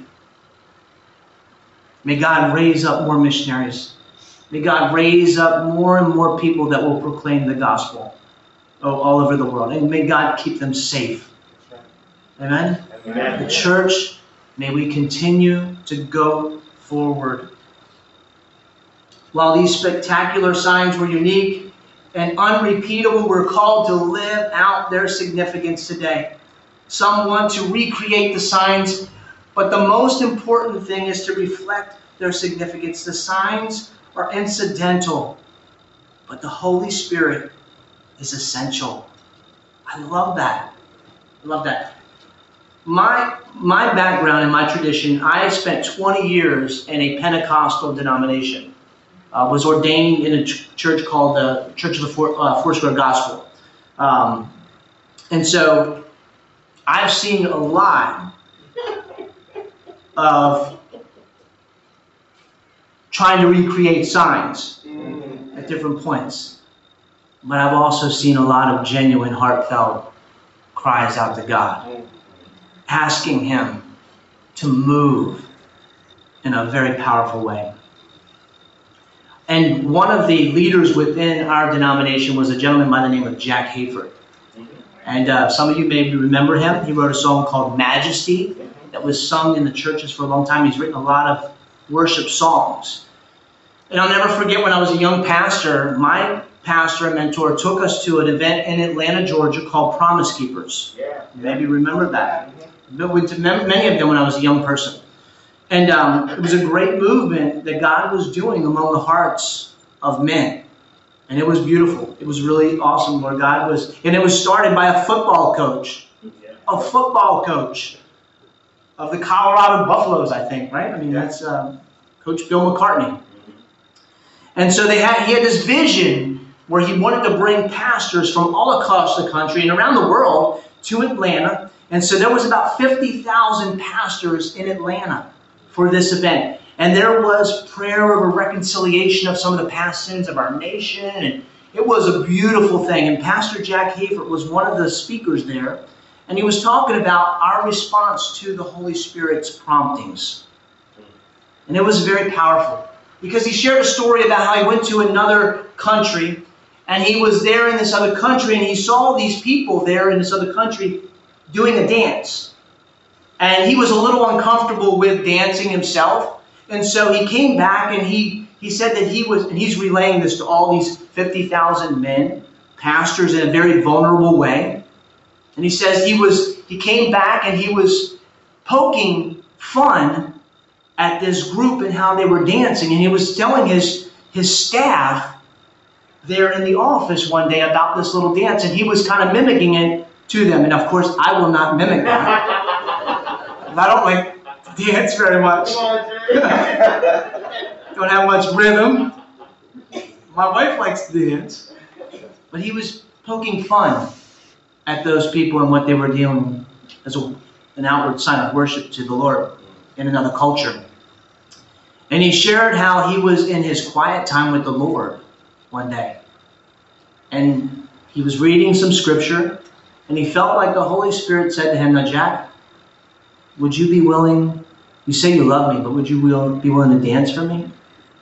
May God raise up more missionaries. May God raise up more and more people that will proclaim the gospel all over the world. And may God keep them safe. Amen? Amen. The church, may we continue to go forward. While these spectacular signs were unique and unrepeatable, we're called to live out their significance today. Some want to recreate the signs, but the most important thing is to reflect their significance. The signs are incidental, but the Holy Spirit is essential. I love that. I love that. My, my background and my tradition, I spent twenty years in a Pentecostal denomination. I uh, was ordained in a ch- church called the Church of the Four, uh, Foursquare Gospel. Um, and so I've seen a lot of trying to recreate signs at different points. But I've also seen a lot of genuine, heartfelt cries out to God, asking Him to move in a very powerful way. And one of the leaders within our denomination was a gentleman by the name of Jack Hayford. And uh, some of you maybe remember him. He wrote a song called Majesty that was sung in the churches for a long time. He's written a lot of worship songs. And I'll never forget when I was a young pastor, my pastor and mentor took us to an event in Atlanta, Georgia called Promise Keepers. Yeah. You maybe remember that. I went to many of them when I was a young person. And um, it was a great movement that God was doing among the hearts of men. And it was beautiful. It was really awesome where God was. And it was started by a football coach. A football coach of the Colorado Buffaloes, I think, right? I mean, that's um, Coach Bill McCartney. And so they had, he had this vision where he wanted to bring pastors from all across the country and around the world to Atlanta. And so there was about fifty thousand pastors in Atlanta for this event. And there was prayer of a reconciliation of some of the past sins of our nation. And it was a beautiful thing. And Pastor Jack Hayford was one of the speakers there. And he was talking about our response to the Holy Spirit's promptings. And it was very powerful. Because he shared a story about how he went to another country. And he was there in this other country. And he saw these people there in this other country doing a dance. And he was a little uncomfortable with dancing himself. And so he came back and he, he said that he was, and he's relaying this to all these fifty thousand men, pastors in a very vulnerable way. And he says he was, he came back and he was poking fun at this group and how they were dancing. And he was telling his, his staff there in the office one day about this little dance. And he was kind of mimicking it to them. And of course, I will not mimic that. I don't like to dance very much. Don't have much rhythm. My wife likes to dance. But he was poking fun at those people and what they were doing as a, an outward sign of worship to the Lord in another culture. And he shared how he was in his quiet time with the Lord one day. And he was reading some scripture, and he felt like the Holy Spirit said to him, "Now, Jack, would you be willing, you say you love me, but would you be willing to dance for me?"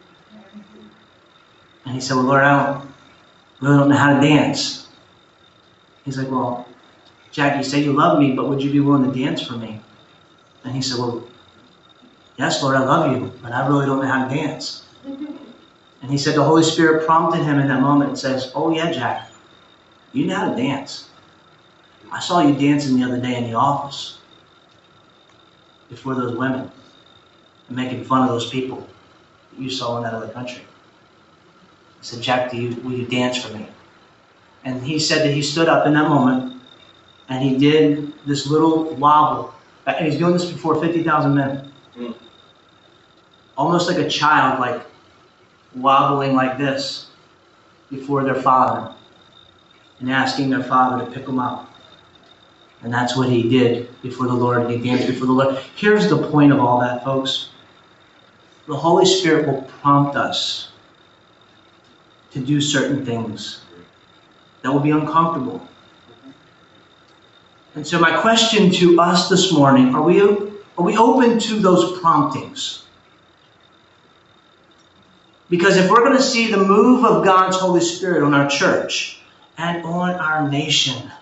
And he said, "Well, Lord, I don't, really don't know how to dance." He's like, "Well, Jack, you say you love me, but would you be willing to dance for me?" And he said, "Well, yes, Lord, I love you, but I really don't know how to dance." And he said the Holy Spirit prompted him in that moment and says, "Oh yeah, Jack, you know how to dance. I saw you dancing the other day in the office before those women and making fun of those people that you saw in that other country." He said, "Jack, do you, will you dance for me?" And he said that he stood up in that moment and he did this little wobble. And he's doing this before fifty thousand men. Mm. Almost like a child, like wobbling like this before their father and asking their father to pick them up. And that's what he did before the Lord. He danced before the Lord. Here's the point of all that, folks. The Holy Spirit will prompt us to do certain things that will be uncomfortable. And so my question to us this morning, are we, are we open to those promptings? Because if we're going to see the move of God's Holy Spirit on our church and on our nation,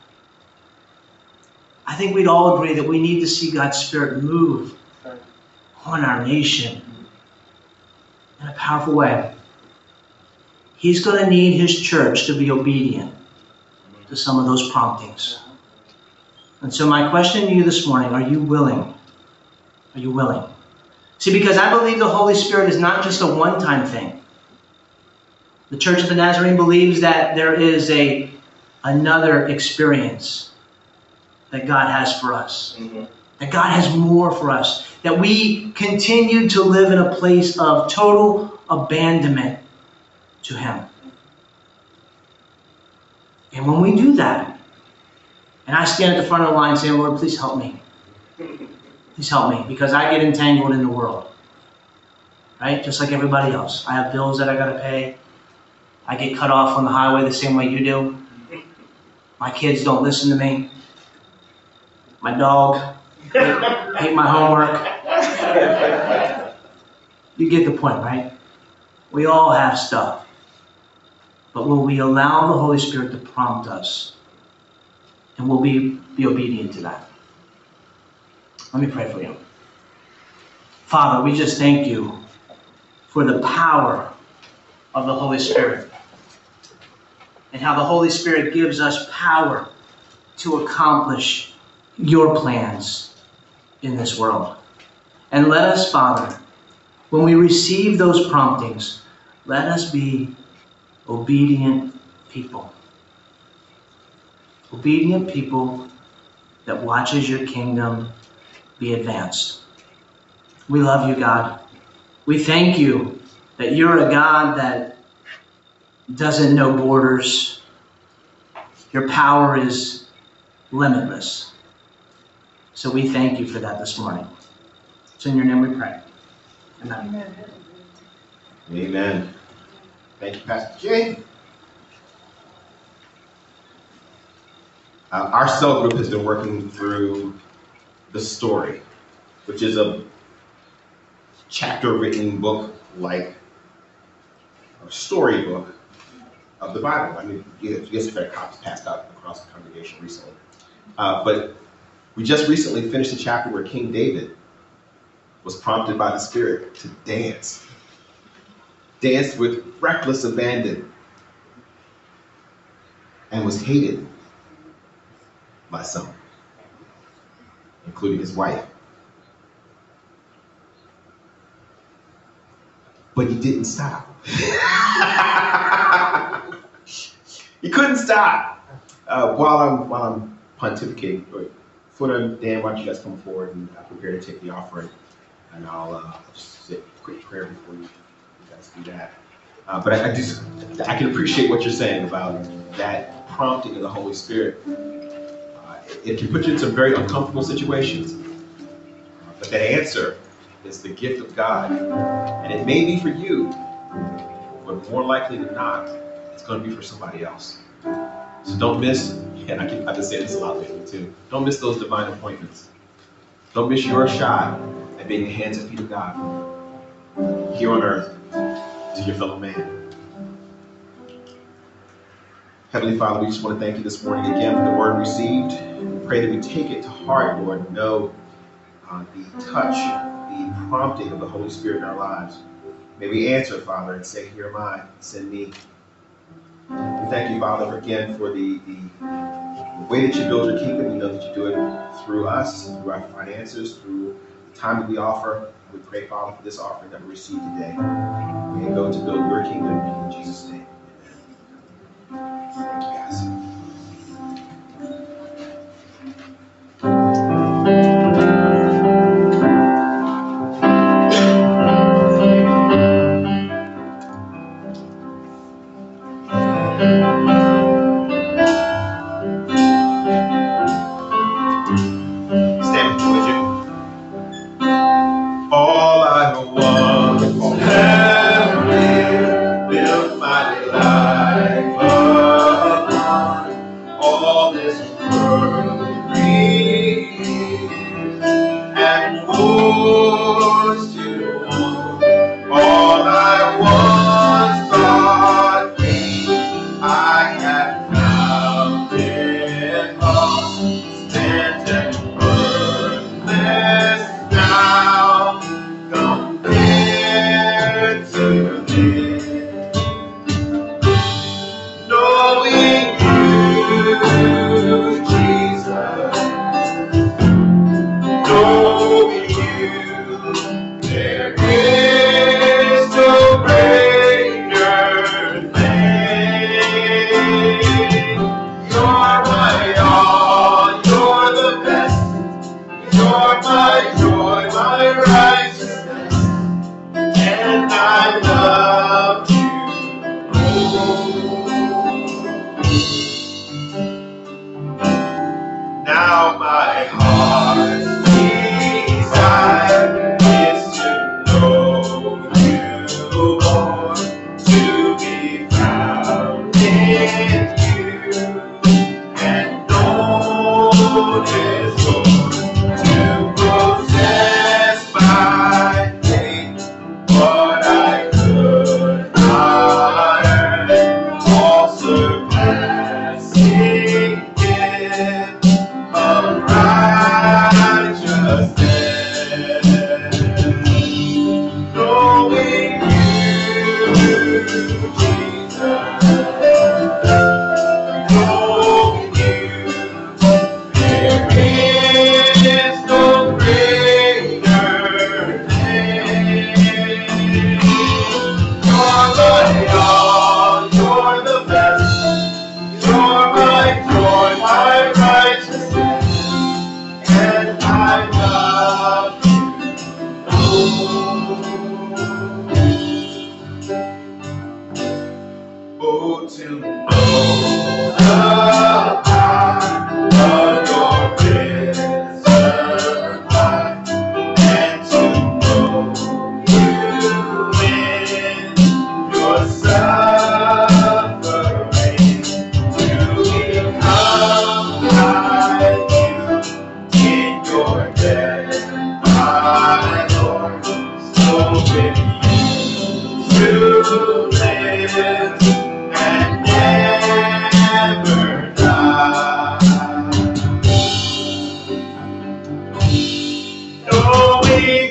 I think we'd all agree that we need to see God's Spirit move on our nation in a powerful way. He's going to need His church to be obedient to some of those promptings. And so my question to you this morning, are you willing? Are you willing? See, because I believe the Holy Spirit is not just a one-time thing. The Church of the Nazarene believes that there is a another experience that God has for us. Mm-hmm. That God has more for us. That we continue to live in a place of total abandonment to Him. And when we do that, And I stand at the front of the line saying, Lord, please help me. Please help me, because I get entangled in the world. Right? Just like everybody else. I have bills that I got to pay. I get cut off on the highway the same way you do. My kids don't listen to me. My dog hate my homework. You get the point, right? We all have stuff. But will we allow the Holy Spirit to prompt us? And will we be obedient to that? Let me pray for you. Father, we just thank you for the power of the Holy Spirit. And how the Holy Spirit gives us power to accomplish your plans in this world. And let us, Father, when we receive those promptings, let us be obedient people. Obedient people that watches your kingdom be advanced. We love you, God. We thank you that you're a God that doesn't know borders. Your power is limitless. So we thank you for that this morning. It's in your name we pray. Amen. Amen. Thank you, Pastor Jay. Uh, our cell group has been working through the story, which is a chapter-written book, like a storybook of the Bible. I mean, you guys have had copies passed out across the congregation recently. Uh, but we just recently finished a chapter where King David was prompted by the Spirit to dance. Danced with reckless abandon and was hated by some, including his wife. But he didn't stop. He couldn't stop. Uh, while I'm while I'm pontificating, Footer, Dan, why don't you guys come forward and uh, prepare to take the offering, and I'll uh, just say a quick prayer before you, you guys do that. Uh, but I, I just I can appreciate what you're saying about that prompting of the Holy Spirit. Uh, it can put you in some very uncomfortable situations, uh, but that answer is the gift of God, and it may be for you, but more likely than not, it's going to be for somebody else. So don't miss, and I can, I've been saying this a lot lately too, don't miss those divine appointments. Don't miss your shot at being the hands and feet of God here on earth to your fellow man. Heavenly Father, we just want to thank you this morning again for the word received. We pray that we take it to heart, Lord, and know uh, the touch, the prompting of the Holy Spirit in our lives. May we answer, Father, and say, here am I, send me. We thank you, Father, again for the, the, the way that you build your kingdom. We know that you do it through us, through our finances, through the time that we offer. We pray, Father, for this offering that we receive today. May it go to build your kingdom in Jesus' name. Amen. Thank you, guys. open to live and never die. Knowing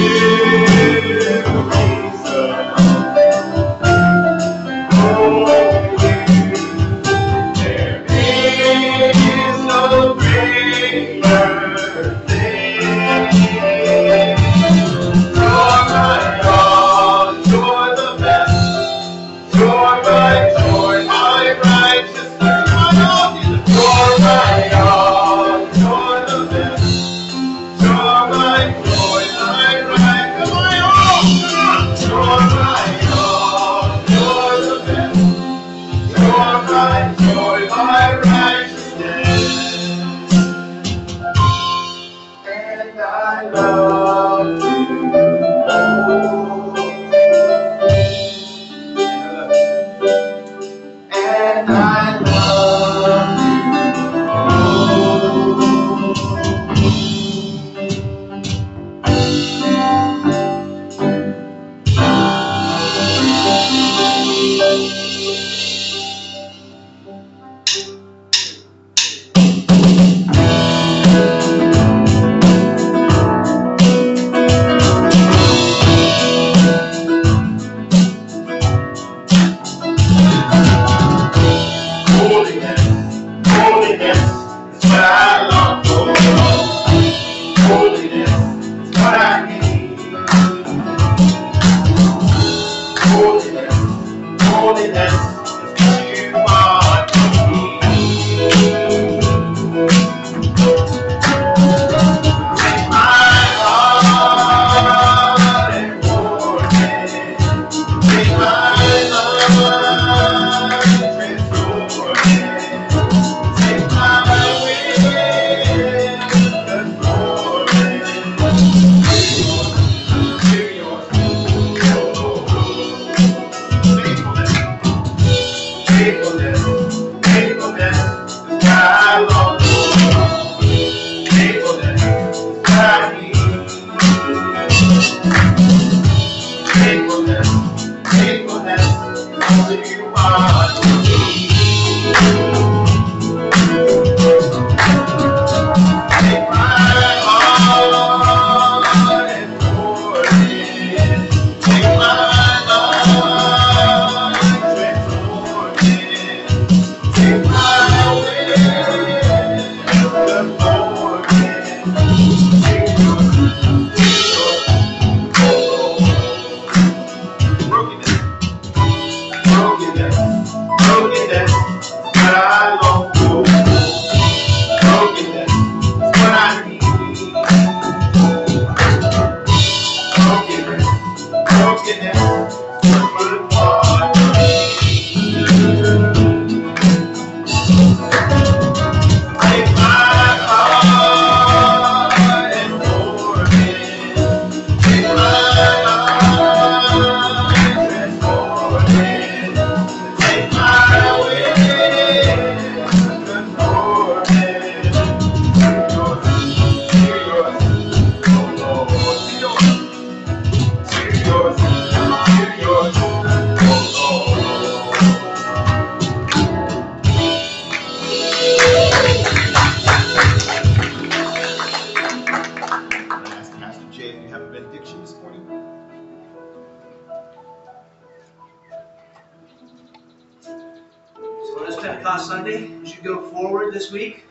Pentecost Sunday, as you go forward this week,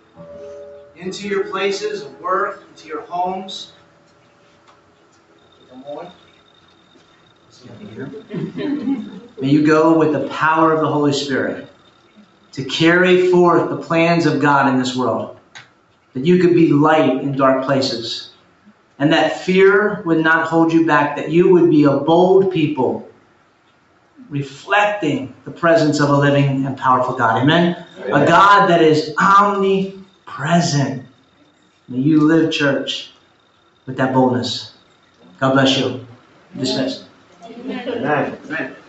into your places of work, into your homes. May you go with the power of the Holy Spirit to carry forth the plans of God in this world. That you could be light in dark places. And that fear would not hold you back. That you would be a bold people reflecting the presence of a living and powerful God. Amen? Amen. A God that is omnipresent. May you live, church, with that boldness. God bless you. Dismissed. Amen. Amen. Amen.